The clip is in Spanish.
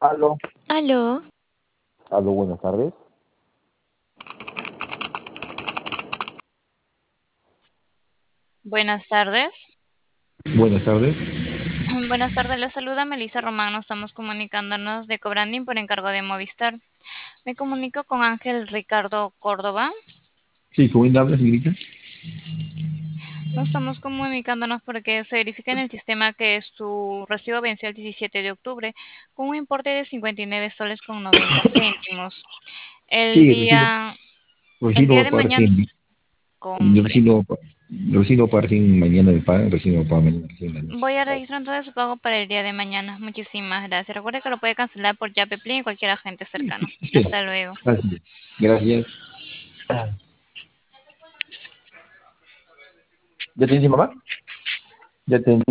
Aló, Aló, aló, buenas tardes. buenas tardes. Buenas tardes. Buenas tardes, les saluda Melissa Román. Nos estamos comunicándonos de Cobranding por encargo de Movistar. Me comunico con Ángel Ricardo Córdoba. Sí, ¿con quién habla, señorita? Nos estamos comunicándonos porque se verifica en el sistema que su recibo venció el 17 de octubre con un importe de 59 soles con 90 céntimos. El Sí, día, el recién día lo de mañana, aparecen, compre. recién lo aparecen mañana me pagan, recién lo pagan mañana, recién la noche. Voy a registrar entonces su pago para el día de mañana. Muchísimas gracias. Recuerde que lo puede cancelar por Yape Play en cualquier agente cercano. Sí, Hasta luego. gracias. Gracias. ¿Ya te dice mamá? Ya te